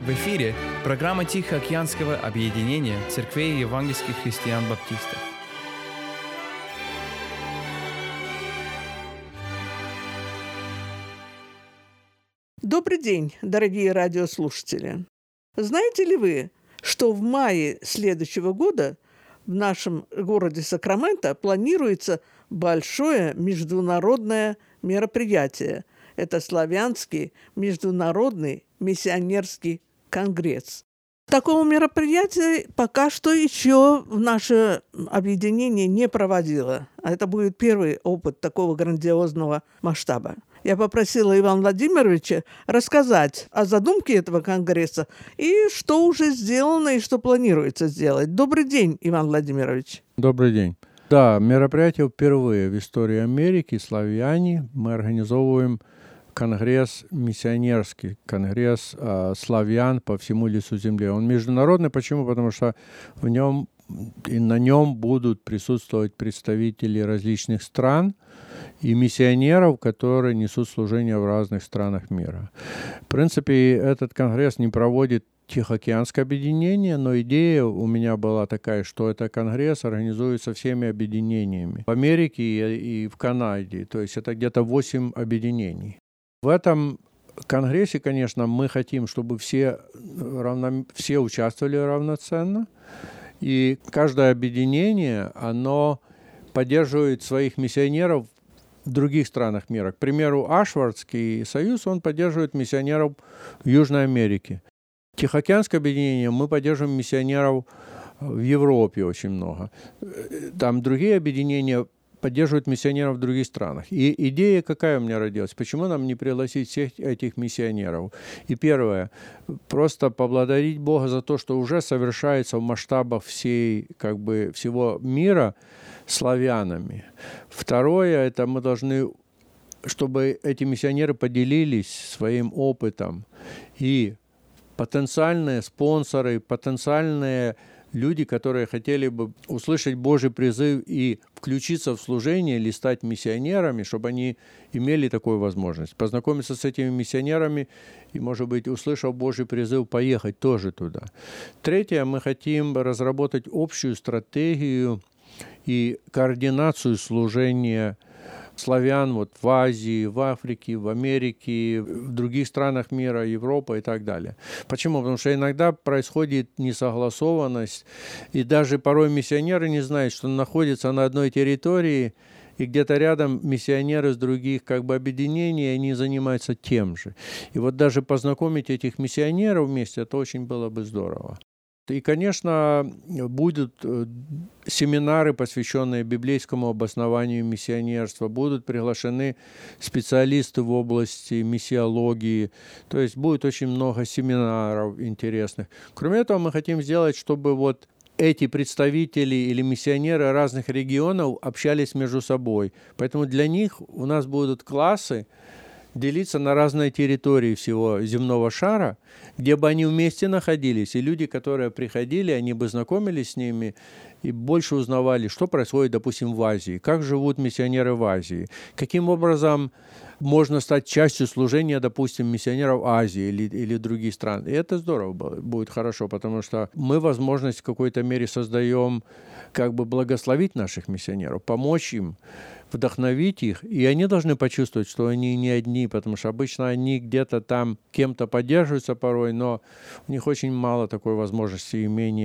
В эфире программа Тихоокеанского объединения церквей евангельских христиан-баптистов. Добрый день, дорогие радиослушатели! Знаете ли вы, что в мае следующего года в нашем городе Сакраменто планируется большое международное мероприятие? Это Славянский международный миссионерский конгресс. Такого мероприятия пока что еще наше объединение не проводило. Это будет первый опыт такого грандиозного масштаба. Я попросила Ивана Владимировича рассказать о задумке этого конгресса и что уже сделано и что планируется сделать. Добрый день, Иван Владимирович. Добрый день. Да, мероприятие впервые в истории Америки, славяне. Мы организовываем конгресс миссионерский, конгресс славян по всему лицу земли. Он международный. Почему? Потому что в нем и на нем будут присутствовать представители различных стран и миссионеров, которые несут служение в разных странах мира. В принципе, этот конгресс не проводит Тихоокеанское объединение, но идея у меня была такая, что этот конгресс организуется всеми объединениями в Америке и в Канаде. То есть это где-то 8 объединений. В этом конгрессе, конечно, мы хотим, чтобы все участвовали равноценно. И каждое объединение, оно поддерживает своих миссионеров в других странах мира. К примеру, Ашвардский союз, он поддерживает миссионеров в Южной Америке. Тихоокеанское объединение, мы поддерживаем миссионеров в Европе очень много. Там другие объединения поддерживают миссионеров в других странах. И идея какая у меня родилась? Почему нам не пригласить всех этих миссионеров? И первое, просто поблагодарить Бога за то, что уже совершается в масштабах всего мира славянами. Второе, это мы должны, чтобы эти миссионеры поделились своим опытом. И потенциальные спонсоры, потенциальные люди, которые хотели бы услышать Божий призыв и включиться в служение или стать миссионерами, чтобы они имели такую возможность. Познакомиться с этими миссионерами и, может быть, услышав Божий призыв, поехать тоже туда. Третье, мы хотим разработать общую стратегию и координацию служения славян в Азии, в Африке, в Америке, в других странах мира, Европа и так далее. Почему? Потому что иногда происходит несогласованность, и даже порой миссионеры не знают, что находятся на одной территории, и где-то рядом миссионеры из других объединений, они занимаются тем же. И даже познакомить этих миссионеров вместе, это очень было бы здорово. И, конечно, будут семинары, посвященные библейскому обоснованию миссионерства, будут приглашены специалисты в области миссиологии, то есть будет очень много семинаров интересных. Кроме этого, мы хотим сделать, чтобы эти представители или миссионеры разных регионов общались между собой. Поэтому для них у нас будут классы делиться на разные территории всего земного шара, где бы они вместе находились, и люди, которые приходили, они бы знакомились с ними и больше узнавали, что происходит, допустим, в Азии, как живут миссионеры в Азии, каким образом можно стать частью служения, допустим, миссионеров Азии или других стран. И это здорово будет хорошо, потому что мы возможность в какой-то мере создаем благословить наших миссионеров, помочь им, вдохновить их, и они должны почувствовать, что они не одни, потому что обычно они где-то там кем-то поддерживаются порой, но у них очень мало такой возможности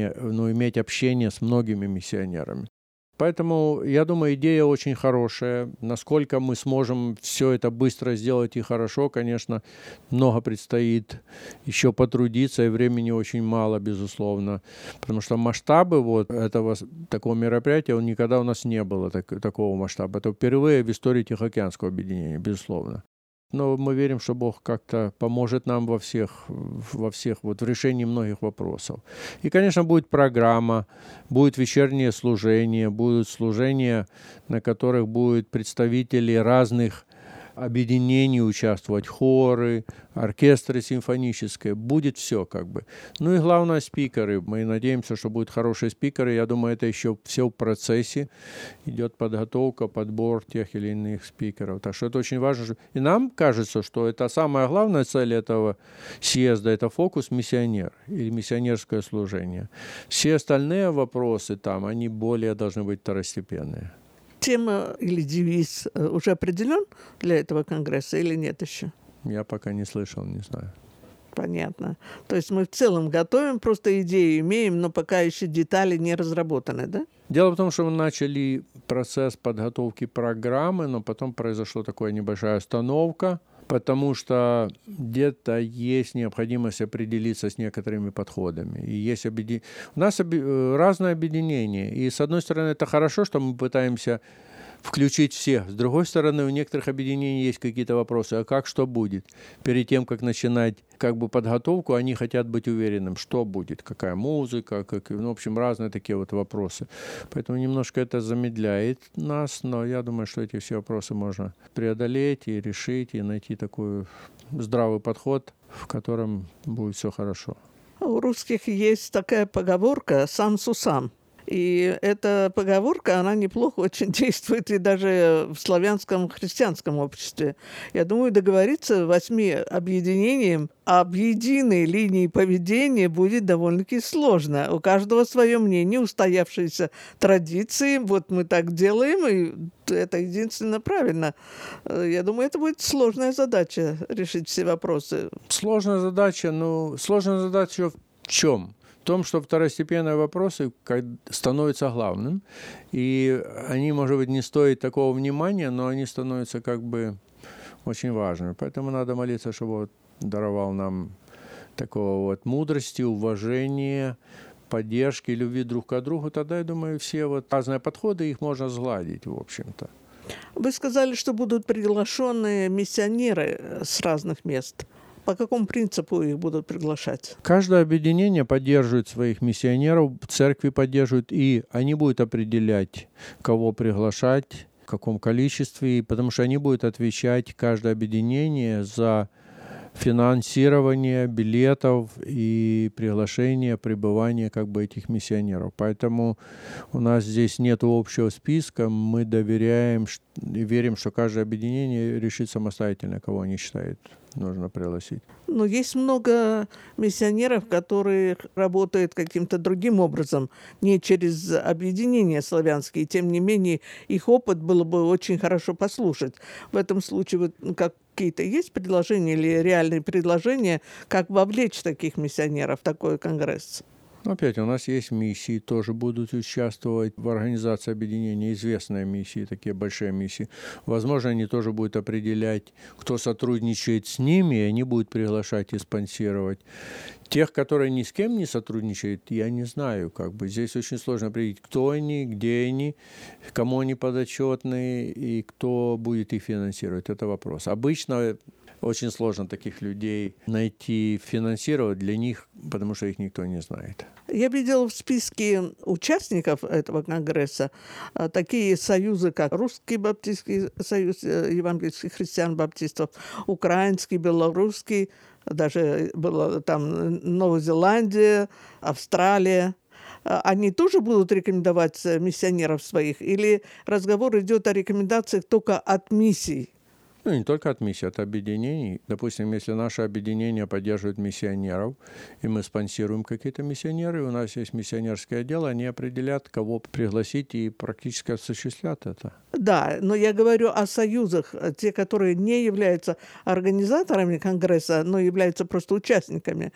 иметь общение с многими миссионерами. Поэтому, я думаю, идея очень хорошая. Насколько мы сможем все это быстро сделать и хорошо, конечно, много предстоит еще потрудиться, и времени очень мало, безусловно. Потому что масштабы такого мероприятия, никогда у нас не было такого масштаба. Это впервые в истории Тихоокеанского объединения, безусловно. Но мы верим, что Бог как-то поможет нам в решении многих вопросов. И, конечно, будет программа, будет вечернее служение, будут служения, на которых будут представители разных объединения участвовать, хоры, оркестры симфонические, будет все как бы. Ну и главное, спикеры. Мы надеемся, что будут хорошие спикеры. Я думаю, это еще все в процессе. Идет подготовка, подбор тех или иных спикеров. Так что это очень важно. И нам кажется, что это самая главная цель этого съезда, это фокус миссионер или миссионерское служение. Все остальные вопросы там, они более должны быть второстепенные. Тема или девиз уже определен для этого конгресса или нет еще? Я пока не слышал, не знаю. Понятно. То есть мы в целом готовим, просто идею имеем, но пока еще детали не разработаны, да? Дело в том, что мы начали процесс подготовки программы, но потом произошла такая небольшая остановка, потому что где-то есть необходимость определиться с некоторыми подходами. И есть у нас разные объединения. И с одной стороны, это хорошо, что мы пытаемся включить всех. С другой стороны, у некоторых объединений есть какие-то вопросы. А как, что будет? Перед тем, как начинать подготовку, они хотят быть уверенным, что будет, какая музыка, в общем, разные такие вот вопросы. Поэтому немножко это замедляет нас, но я думаю, что эти все вопросы можно преодолеть и решить, и найти такой здравый подход, в котором будет все хорошо. У русских есть такая поговорка «сам сусам». И эта поговорка, она неплохо очень действует и даже в славянском христианском обществе. Я думаю, договориться 8 объединениям об единой линии поведения будет довольно-таки сложно. У каждого свое мнение, устоявшиеся традиции. Вот мы так делаем, и это единственно правильно. Я думаю, это будет сложная задача решить все вопросы. Сложная задача в чем? В том, что второстепенные вопросы становятся главным, и они, может быть, не стоят такого внимания, но они становятся очень важными. Поэтому надо молиться, чтобы даровал нам такого мудрости, уважения, поддержки, любви друг к другу. Тогда, я думаю, все разные подходы, их можно сгладить, в общем-то. Вы сказали, что будут приглашенные миссионеры с разных мест. По какому принципу их будут приглашать? Каждое объединение поддерживает своих миссионеров, церкви поддерживают, и они будут определять, кого приглашать, в каком количестве, потому что они будут отвечать, каждое объединение, за финансирование билетов и приглашение, пребывание этих миссионеров. Поэтому у нас здесь нет общего списка, мы доверяем и верим, что каждое объединение решит самостоятельно, кого они считают нужно пригласить. Но есть много миссионеров, которые работают каким-то другим образом, не через объединения славянские. Тем не менее, их опыт было бы очень хорошо послушать. В этом случае какие-то есть предложения или реальные предложения, как вовлечь таких миссионеров в такой конгресс? Опять, у нас есть миссии, тоже будут участвовать в организации объединения, известные миссии, такие большие миссии. Возможно, они тоже будут определять, кто сотрудничает с ними, и они будут приглашать и спонсировать. Тех, которые ни с кем не сотрудничают, я не знаю. Здесь очень сложно определить, кто они, где они, кому они подотчетны и кто будет их финансировать. Это вопрос. Обычно очень сложно таких людей найти, финансировать для них, потому что их никто не знает. Я видела в списке участников этого конгресса такие союзы, как Русский баптистский союз евангельских христиан-баптистов, Украинский, Белорусский, даже была там Новая Зеландия, Австралия. Они тоже будут рекомендовать миссионеров своих? Или разговор идет о рекомендациях только от миссий? Не только от миссий, от объединений. Допустим, если наше объединение поддерживает миссионеров, и мы спонсируем какие-то миссионеры, у нас есть миссионерское дело, они определят, кого пригласить и практически осуществлят это. Да, но я говорю о союзах, те, которые не являются организаторами конгресса, но являются просто участниками.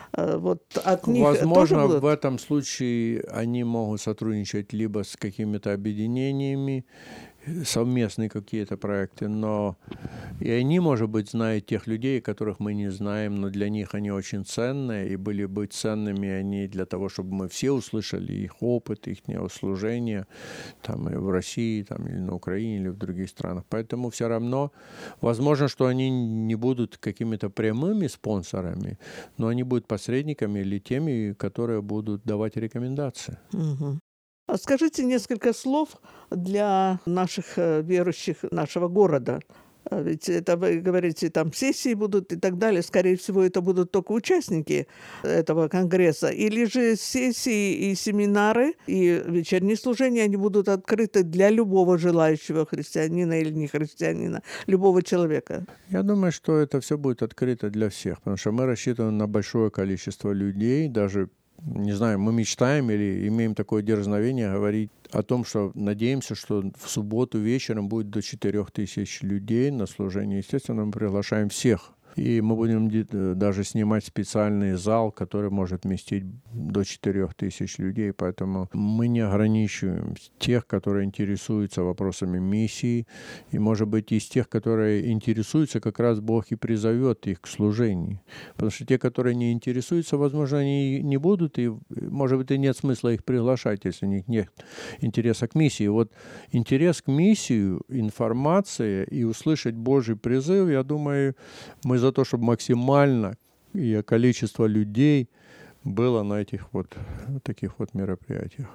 От них возможно, тоже будут? В этом случае они могут сотрудничать либо с какими-то объединениями, совместные какие-то проекты, но и они, может быть, знают тех людей, которых мы не знаем, но для них они очень ценные, и были бы ценными они для того, чтобы мы все услышали их опыт, их служения там, и в России, там, или на Украине, или в других странах. Поэтому все равно возможно, что они не будут какими-то прямыми спонсорами, но они будут посредниками или теми, которые будут давать рекомендации. Угу. Скажите несколько слов для наших верующих нашего города. Ведь это, вы говорите, там сессии будут и так далее. Скорее всего, это будут только участники этого конгресса. Или же сессии и семинары, и вечерние служения, они будут открыты для любого желающего христианина или не христианина, любого человека. Я думаю, что это все будет открыто для всех, потому что мы рассчитываем на большое количество людей, даже, не знаю, мы мечтаем или имеем такое дерзновение говорить о том, что надеемся, что в субботу вечером будет до 4000 людей на служении. Естественно, мы приглашаем всех. И мы будем даже снимать специальный зал, который может вместить до 4000 людей. Поэтому мы не ограничиваем тех, которые интересуются вопросами миссии. И, может быть, из тех, которые интересуются, как раз Бог и призовет их к служению. Потому что те, которые не интересуются, возможно, они не будут. И, может быть, и нет смысла их приглашать, если у них нет интереса к миссии. Вот интерес к миссии, информация и услышать Божий призыв, я думаю, мы за то, чтобы максимально количество людей было на этих вот таких вот мероприятиях.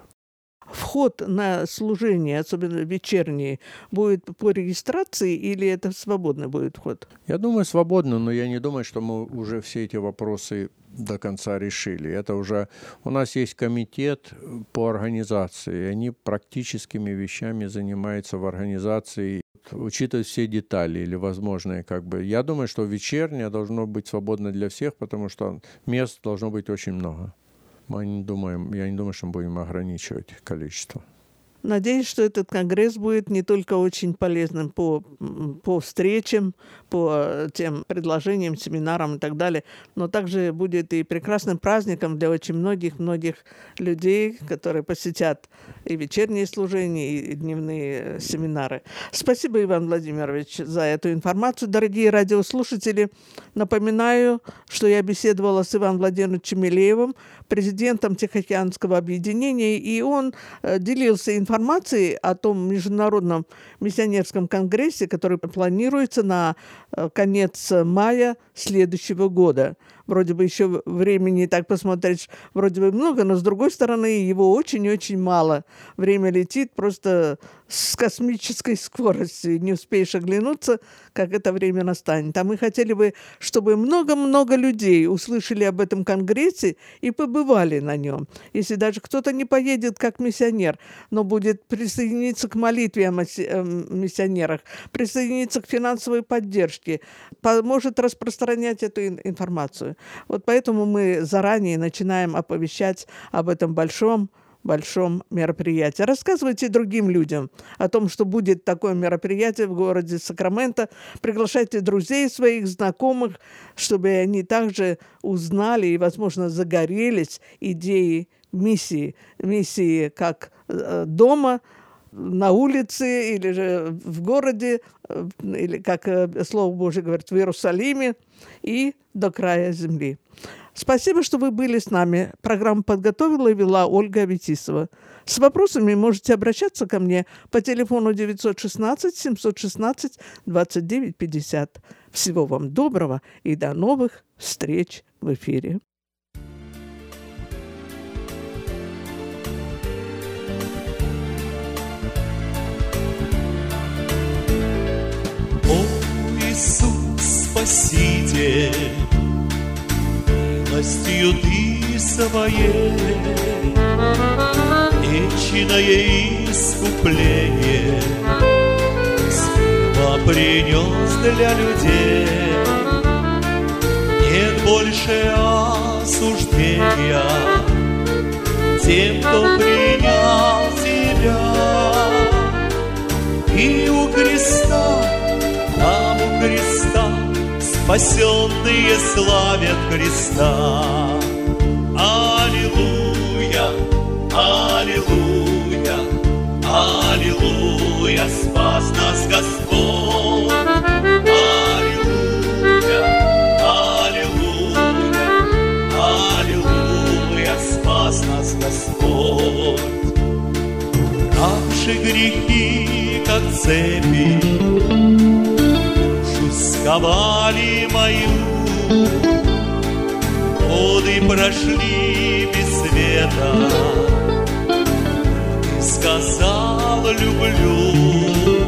Вход на служение, особенно вечерние, будет по регистрации или это свободный будет вход? Я думаю, свободно, но я не думаю, что мы уже все эти вопросы до конца решили. Это уже у нас есть комитет по организации, и они практическими вещами занимаются в организации, учитывая все детали или возможные Я думаю, что вечернее должно быть свободно для всех, потому что мест должно быть очень много. Я не думаю, что мы будем ограничивать количество. Надеюсь, что этот конгресс будет не только очень полезным по встречам, по тем предложениям, семинарам и так далее, но также будет и прекрасным праздником для очень многих людей, которые посетят и вечерние служения, и дневные семинары. Спасибо, Иван Владимирович, за эту информацию. Дорогие радиослушатели, напоминаю, что я беседовала с Иваном Владимировичем Илеевым, президентом Тихоокеанского объединения, и он делился информацией о том международном миссионерском конгрессе, который планируется на конец мая следующего года. Вроде бы еще времени, так посмотреть, вроде бы много, но с другой стороны его очень-очень мало. Время летит просто с космической скоростью. Не успеешь оглянуться, как это время настанет. А мы хотели бы, чтобы много-много людей услышали об этом конгрессе и побывали на нем. Если даже кто-то не поедет как миссионер, но будет присоединиться к молитве о миссионерах, присоединиться к финансовой поддержке, может распространять эту информацию. Вот поэтому мы заранее начинаем оповещать об этом большом мероприятии. Рассказывайте другим людям о том, что будет такое мероприятие в городе Сакраменто. Приглашайте друзей своих, знакомых, чтобы они также узнали и, возможно, загорелись идеей миссии как дома, на улице или же в городе, или, как Слово Божие говорит, в Иерусалиме и до края земли. Спасибо, что вы были с нами. Программу подготовила и вела Ольга Аветисова. С вопросами можете обращаться ко мне по телефону 916-716-2950. Всего вам доброго и до новых встреч в эфире. Иисус, Спаситель, милостью Ты Своей вечное искупление слава принес для людей. Нет больше осуждения тем, кто принял Тебя. И у креста, там у креста спасенные славят Христа. Аллилуйя, аллилуйя, аллилуйя, спас нас Господь. Аллилуйя, аллилуйя, аллилуйя, спас нас Господь. Наши грехи, как цепи, сковали мою, годы прошли без света. Ты сказал: люблю.